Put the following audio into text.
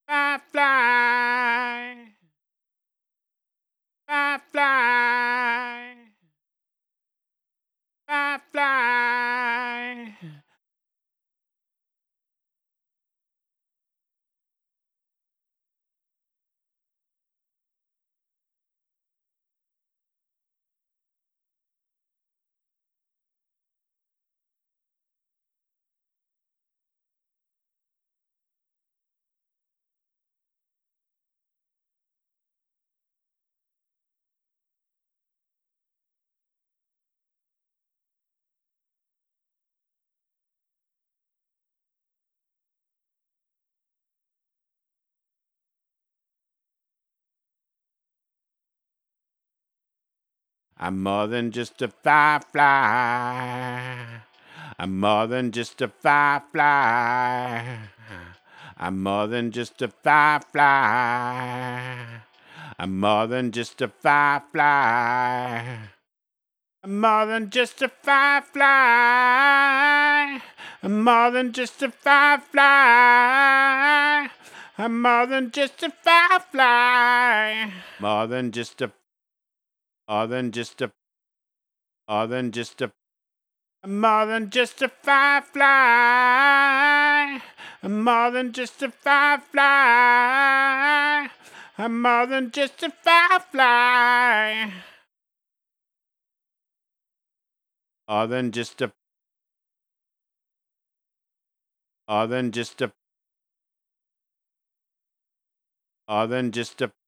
Firefly, firefly, firefly. I'm more than just a firefly. I'm more than just a firefly. I'm more than just a firefly. I'm more than just a firefly. I'm more than just a firefly. I'm more than just a firefly. I'm more than just a firefly. More than just a more than just a more than just a more than just a firefly. I'm more than just a firefly. I'm more than just a firefly. More than just a more than just a more than just a